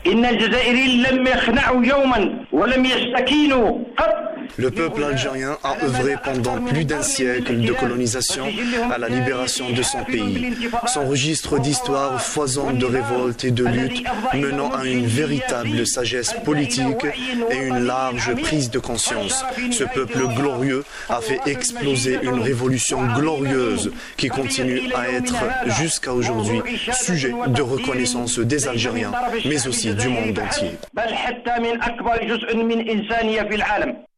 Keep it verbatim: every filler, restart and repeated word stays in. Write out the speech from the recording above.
Le peuple algérien a œuvré pendant plus d'un siècle de colonisation à la libération de son pays. Son registre d'histoire foisonne de révoltes et de luttes menant à une véritable sagesse politique et une large prise de conscience. Ce peuple glorieux a fait exploser une révolution glorieuse qui continue à être jusqu'à aujourd'hui sujet de reconnaissance des Algériens, mais aussi du monde entier.